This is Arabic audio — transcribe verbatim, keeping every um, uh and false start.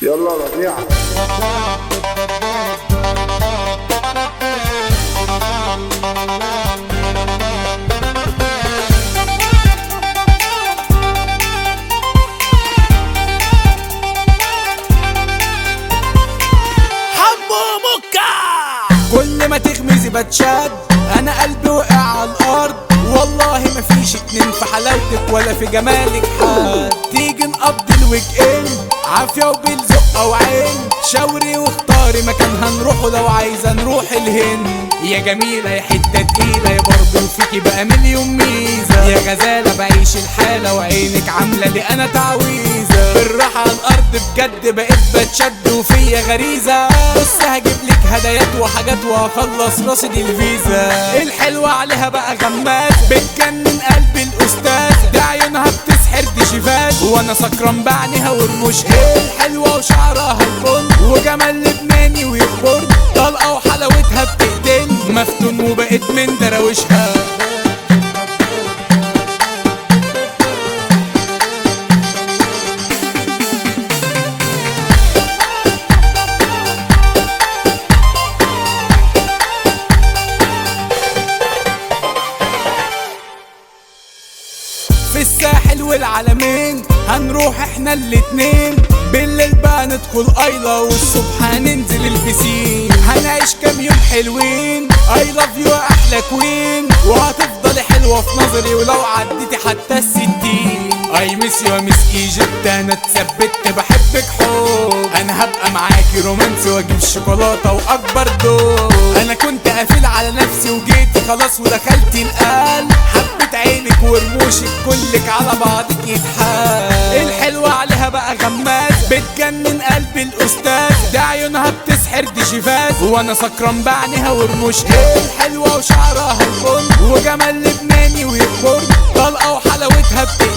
يلا ربيع. كل ما تغمزي بتشد، انا قلبي وقع على الارض، والله مفيش اتنين في حلاوتك ولا في جمالك حد. تيجي نقضي الويك اند عافية وبالزق او عين، شاوري واختاري مكان هنروحه لو عايزة نروح الهند. يا جميلة يا حتة تقيلة يا برضه فيكي بقى مليون ميزة، يا غزالة بعيش الحالة وعينك عاملة لي انا تعويذة. بالراحة على الارض بجد بقيت بتشد وفيا غريزة، بص هجيبلك هدايات وحاجات وهخلص رصيد الفيزا. الحلوة عليها بقى غماز بتجنن قلبي الاستاذ، دي عيونها بتسحر دي شيفات وانا سكران بعينها ورموشها. الحلوة وشعرها البن وجمال لبناني ويخبرني، طلقة وحلاوتها بتقتلني، مفتون وبقيت من دراوشها. في الساحل والعلمين هنروح احنا الاتنين، بالليل بقى ندخل ايلا والصبح هننزل البسين. هنعيش كام يوم حلوين، اي لاف يو احلى كوين، وهتفضلي حلوة في نظري ولو عديتي حتى الستين. اي ميس يو ميس ايجيبت، انا اتثبت بحبك حب، انا هبقى معاكي رومانسي واجيب شوكولاتة واكبر دول. انا كنت قافل على نفسي وجيتي خلاص ودخلتي القلب، حبيت عينك ورموشك كلك على بعضك يتحال. الحلوة عليها بقى غماز بتجنن قلبي الاستاذ، دي عيونها بتسحر دي شيفاز وانا سكران بعينها ورموشها. الحلوة وشعرها البن وجمال لبناني ويخبرني، طلقة وحلاوتها بتقتلني،